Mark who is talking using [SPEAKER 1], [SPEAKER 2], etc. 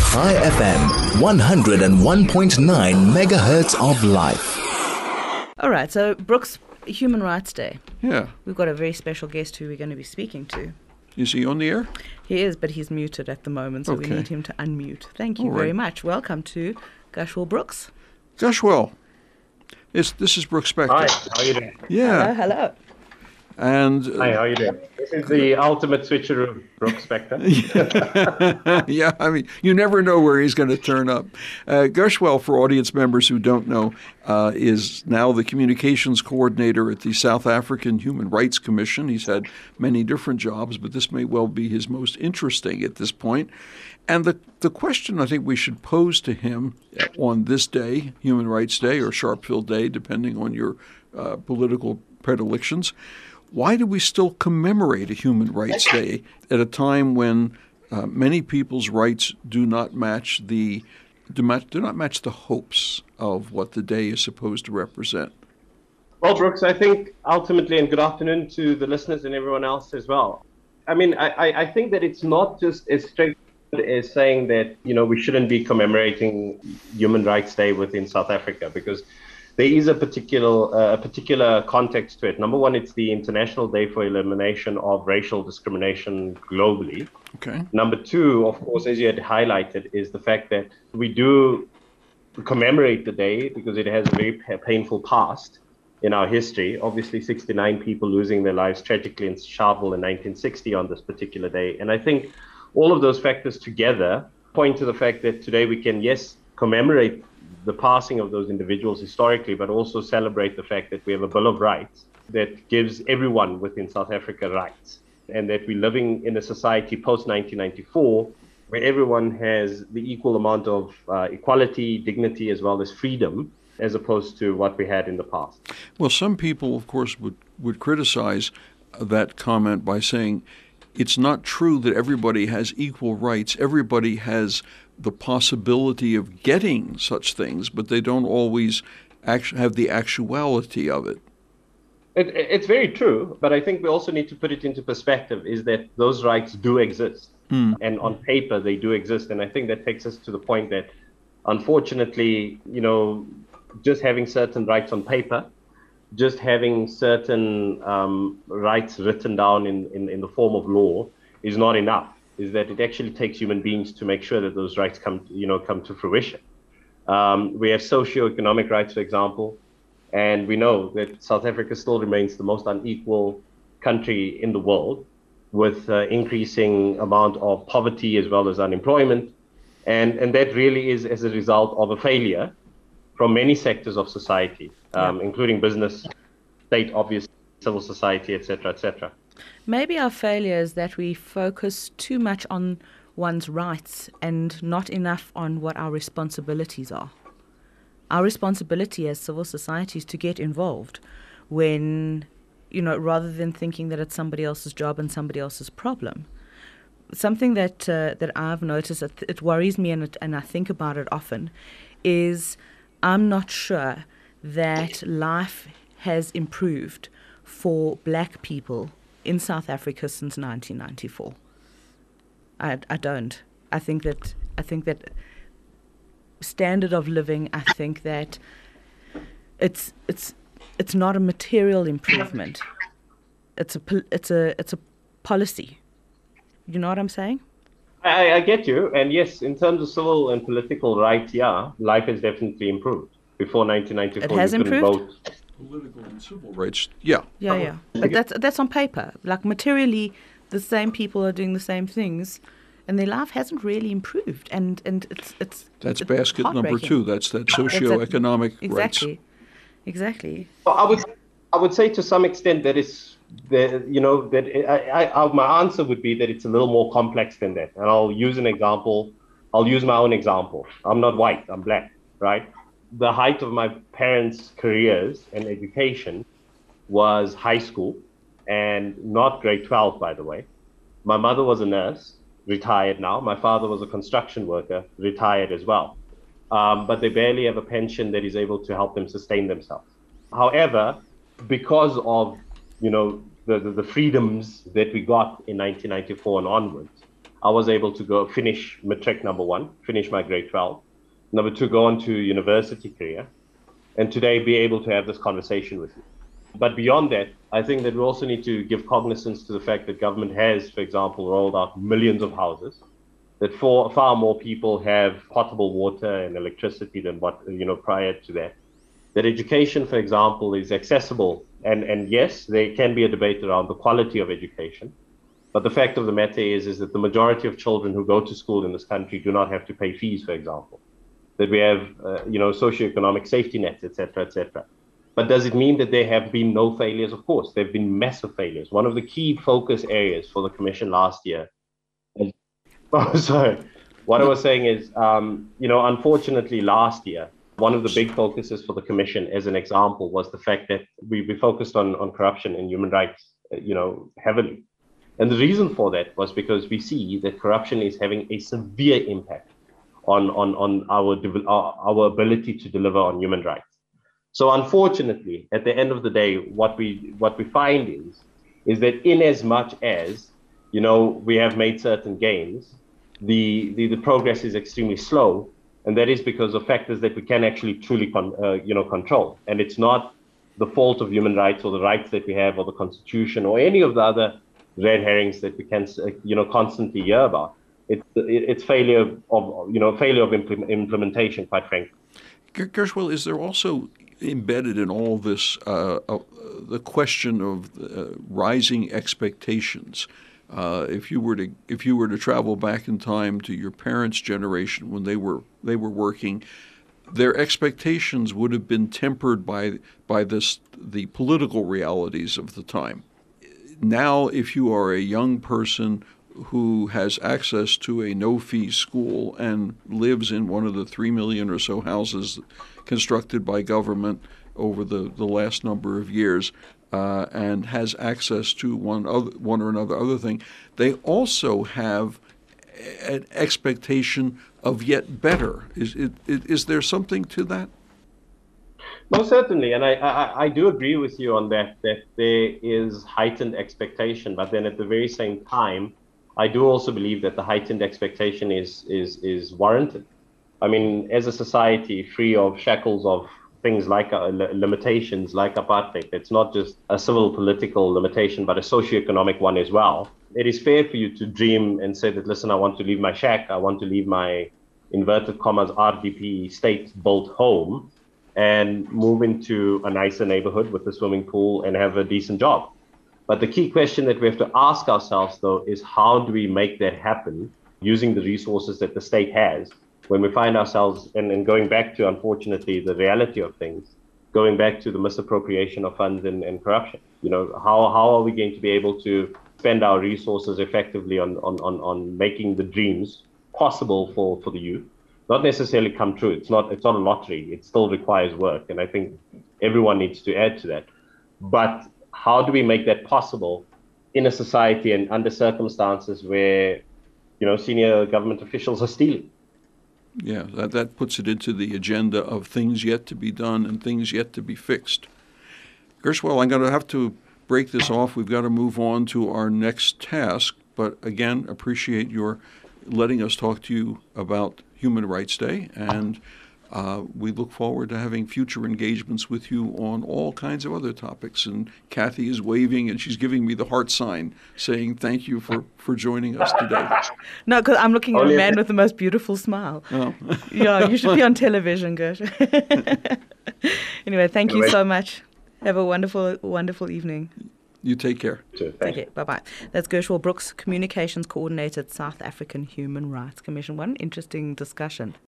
[SPEAKER 1] High FM, 101.9 megahertz of life.
[SPEAKER 2] All right, so Brooks, Human Rights Day.
[SPEAKER 3] Yeah.
[SPEAKER 2] We've got a very special guest who we're going to be speaking to.
[SPEAKER 3] Is he on the air?
[SPEAKER 2] He is, but he's muted at the moment, so we need him to unmute. Thank you very much. Welcome to Gushwell Brooks.
[SPEAKER 3] Gushwell, this is Brooks Spector.
[SPEAKER 4] Hi, how are you doing?
[SPEAKER 3] Yeah.
[SPEAKER 2] Hello.
[SPEAKER 3] And
[SPEAKER 4] Hi, how are you doing? This is the ultimate switcheroo, Brooks Spector.
[SPEAKER 3] yeah, I mean, you never know where he's going to turn up. Gushwell, for audience members who don't know, is now the communications coordinator at the South African Human Rights Commission. He's had many different jobs, but this may well be his most interesting at this point. And the question I think we should pose to him on this day, Human Rights Day or Sharpeville Day, depending on your political predilections, why do we still commemorate a Human Rights Day at a time when many people's rights do not match the hopes of what the day is supposed to represent?
[SPEAKER 4] Well, Brooks, I think ultimately, and good afternoon to the listeners and everyone else as well. I mean, I think that it's not just as straight as saying that, you know, we shouldn't be commemorating Human Rights Day within South Africa, because there is a particular context to it. Number one, it's the International Day for Elimination of Racial Discrimination globally.
[SPEAKER 3] Okay.
[SPEAKER 4] Number two, of course, as you had highlighted, is the fact that we do commemorate the day because it has a very painful past in our history. Obviously, 69 people losing their lives tragically in Sharpeville in 1960 on this particular day. And I think all of those factors together point to the fact that today we can, yes, commemorate the passing of those individuals historically, but also celebrate the fact that we have a Bill of Rights that gives everyone within South Africa rights, and that we're living in a society post-1994 where everyone has the equal amount of equality, dignity, as well as freedom, as opposed to what we had in the past.
[SPEAKER 3] Well, some people, of course, would criticize that comment by saying it's not true that everybody has equal rights. Everybody has the possibility of getting such things, but they don't always have the actuality of it.
[SPEAKER 4] It's very true, but I think we also need to put it into perspective, is that those rights do exist. And on paper, they do exist. And I think that takes us to the point that, unfortunately, you know, just having certain rights on paper, just having certain rights written down in the form of law is not enough. Is that it actually takes human beings to make sure that those rights come to fruition. We have socioeconomic rights, for example, and we know that South Africa still remains the most unequal country in the world, with increasing amount of poverty as well as unemployment, and that really is as a result of a failure from many sectors of society, including business, state, obviously, civil society, etc., etc.
[SPEAKER 2] Maybe our failure is that we focus too much on one's rights and not enough on what our responsibilities are. Our responsibility as civil society is to get involved when, you know, rather than thinking that it's somebody else's job and somebody else's problem. Something that I've noticed, it worries me and I think about it often, is I'm not sure that life has improved for black people in South Africa since 1994. I don't. I think that standard of living, I think that it's not a material improvement. It's a policy. You know what I'm saying?
[SPEAKER 4] I get you. And yes, in terms of civil and political rights, yeah, life has definitely improved. Before 1994,
[SPEAKER 2] it has
[SPEAKER 4] you couldn't
[SPEAKER 2] improved?
[SPEAKER 4] vote.
[SPEAKER 3] Political and civil rights, yeah.
[SPEAKER 2] Yeah. But that's on paper. Like, materially, the same people are doing the same things, and their life hasn't really improved. And it's
[SPEAKER 3] that's basket number two. That's that socioeconomic rights.
[SPEAKER 2] Exactly.
[SPEAKER 4] Well, I would say to some extent that it's my answer would be that it's a little more complex than that. And I'll use an example. I'll use my own example. I'm not white. I'm black, right? The height of my parents' careers and education was high school, and not grade 12, by the way. My mother was a nurse, retired now. My father was a construction worker, retired as well. But they barely have a pension that is able to help them sustain themselves. However, because of, the freedoms that we got in 1994 and onwards, I was able to go finish matric number 1, finish my grade 12. Number 2, go on to university career. And today be able to have this conversation with you. But beyond that, I think that we also need to give cognizance to the fact that government has, for example, rolled out millions of houses, that far more people have potable water and electricity than what, prior to that. That education, for example, is accessible. And yes, there can be a debate around the quality of education. But the fact of the matter is that the majority of children who go to school in this country do not have to pay fees, for example. That we have, socioeconomic safety nets, et cetera, et cetera. But does it mean that there have been no failures? Of course, there have been massive failures. One of the key focus areas for the Commission last year. What I was saying is, unfortunately last year, one of the big focuses for the Commission, as an example, was the fact that we focused on corruption and human rights, heavily. And the reason for that was because we see that corruption is having a severe impact on our ability to deliver on human rights. So unfortunately, at the end of the day, what we find is that in as much as, we have made certain gains, the progress is extremely slow. And that is because of factors that we can actually truly control. And it's not the fault of human rights or the rights that we have or the Constitution or any of the other red herrings that we can, constantly hear about. It's failure of implementation, quite frankly.
[SPEAKER 3] Gershwell, is there also embedded in all this the question of rising expectations? If you were to travel back in time to your parents' generation when they were working, their expectations would have been tempered by the political realities of the time. Now, if you are a young person who has access to a no-fee school and lives in one of the 3 million or so houses constructed by government over the last number of years, and has access to one or another other thing, they also have an expectation of yet better. Is there something to that?
[SPEAKER 4] Most certainly, and I do agree with you on that there is heightened expectation, but then at the very same time, I do also believe that the heightened expectation is warranted. I mean, as a society free of shackles of things like limitations like apartheid, it's not just a civil political limitation, but a socioeconomic one as well. It is fair for you to dream and say that, listen, I want to leave my shack, I want to leave my inverted commas RDP state-built home and move into a nicer neighborhood with a swimming pool and have a decent job. But the key question that we have to ask ourselves, though, is how do we make that happen using the resources that the state has when we find ourselves, and going back to, unfortunately, the reality of things, going back to the misappropriation of funds and corruption. How are we going to be able to spend our resources effectively on making the dreams possible for the youth? Not necessarily come true. It's not a lottery. It still requires work. And I think everyone needs to add to that. But how do we make that possible in a society and under circumstances where, senior government officials are stealing?
[SPEAKER 3] Yeah, that puts it into the agenda of things yet to be done and things yet to be fixed. Gershwell, I'm going to have to break this off. We've got to move on to our next task. But again, appreciate your letting us talk to you about Human Rights Day, and we look forward to having future engagements with you on all kinds of other topics. And Kathy is waving, and she's giving me the heart sign, saying thank you for joining us today.
[SPEAKER 2] No, because I'm looking at a man with the most beautiful smile.
[SPEAKER 3] Oh.
[SPEAKER 2] Yeah, you should be on television, Gersh. Anyway, thank you so much. Have a wonderful, wonderful evening.
[SPEAKER 3] You take care.
[SPEAKER 2] Take care. Bye-bye. That's Gershwell Brooks, Communications Coordinator at South African Human Rights Commission. What an interesting discussion.